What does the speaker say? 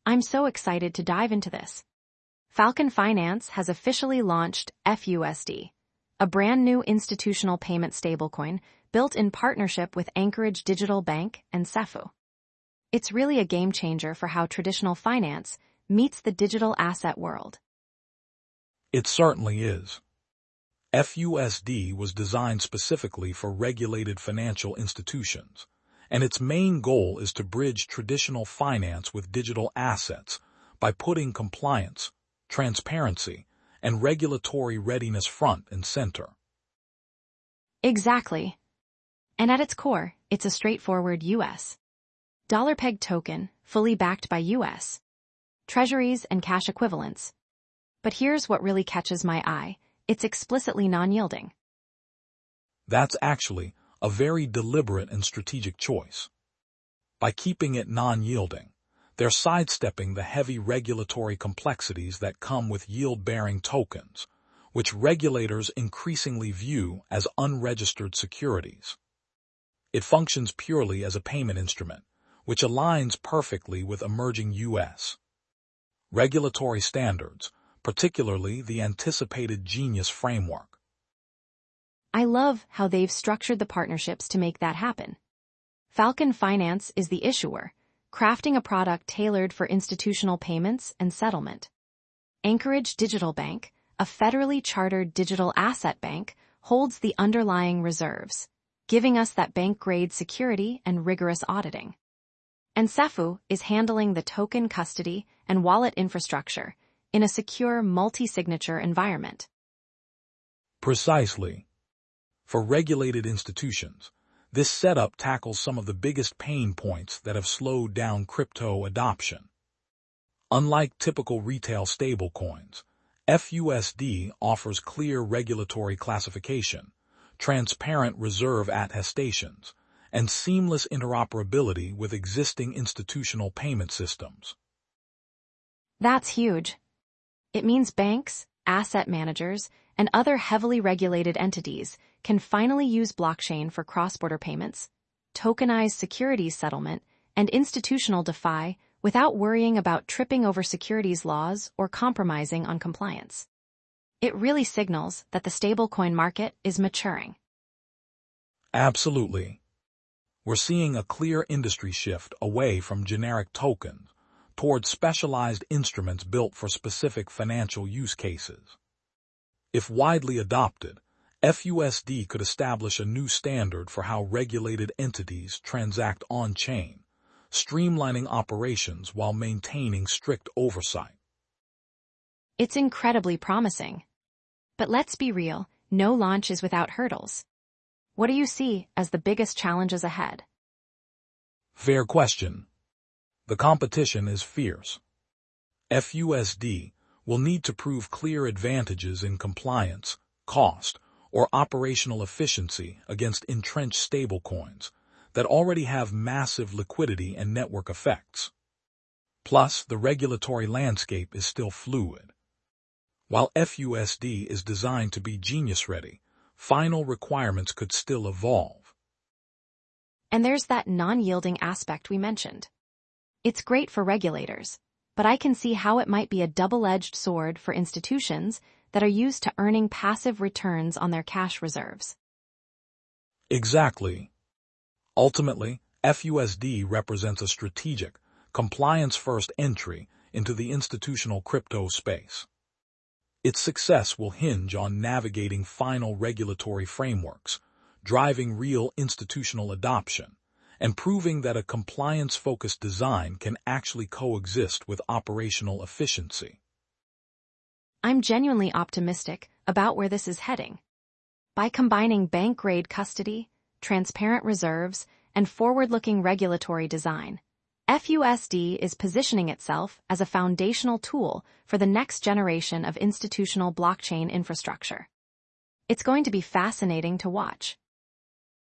I'm so excited to dive into this. Falcon Finance has officially launched FUSD, a brand new institutional payment stablecoin built in partnership with Anchorage Digital Bank and Cefu. It's really a game changer for how traditional finance meets the digital asset world. It certainly is. FUSD was designed specifically for regulated financial institutions, and its main goal is to bridge traditional finance with digital assets by putting compliance, transparency, and regulatory readiness front and center. Exactly. And at its core, it's a straightforward U.S. dollar-pegged token, fully backed by U.S. Treasuries and cash equivalents. But here's what really catches my eye. It's explicitly non-yielding. That's actually a very deliberate and strategic choice. By keeping it non-yielding, they're sidestepping the heavy regulatory complexities that come with yield-bearing tokens, which regulators increasingly view as unregistered securities. It functions purely as a payment instrument, which aligns perfectly with emerging U.S. regulatory standards, particularly the anticipated Genius framework. I love how they've structured the partnerships to make that happen. Falcon Finance is the issuer, crafting a product tailored for institutional payments and settlement. Anchorage Digital Bank, a federally chartered digital asset bank, holds the underlying reserves, giving us that bank-grade security and rigorous auditing. And Cefu is handling the token custody and wallet infrastructure in a secure multi-signature environment. Precisely. For regulated institutions, this setup tackles some of the biggest pain points that have slowed down crypto adoption. Unlike typical retail stablecoins, FUSD offers clear regulatory classification, transparent reserve attestations, and seamless interoperability with existing institutional payment systems. That's huge. It means banks, asset managers, and other heavily regulated entities can finally use blockchain for cross-border payments, tokenized securities settlement, and institutional DeFi without worrying about tripping over securities laws or compromising on compliance. It really signals that the stablecoin market is maturing. Absolutely. We're seeing a clear industry shift away from generic tokens towards specialized instruments built for specific financial use cases. If widely adopted, FUSD could establish a new standard for how regulated entities transact on-chain, streamlining operations while maintaining strict oversight. It's incredibly promising. But let's be real, no launch is without hurdles. What do you see as the biggest challenges ahead? Fair question. The competition is fierce. FUSD will need to prove clear advantages in compliance, cost, or operational efficiency against entrenched stablecoins that already have massive liquidity and network effects. Plus, the regulatory landscape is still fluid. While FUSD is designed to be Genius-ready, final requirements could still evolve. And there's that non-yielding aspect we mentioned. It's great for regulators, but I can see how it might be a double-edged sword for institutions that are used to earning passive returns on their cash reserves. Exactly. Ultimately, FUSD represents a strategic, compliance-first entry into the institutional crypto space. Its success will hinge on navigating final regulatory frameworks, driving real institutional adoption, and proving that a compliance-focused design can actually coexist with operational efficiency. I'm genuinely optimistic about where this is heading. By combining bank-grade custody, transparent reserves, and forward-looking regulatory design, FUSD is positioning itself as a foundational tool for the next generation of institutional blockchain infrastructure. It's going to be fascinating to watch.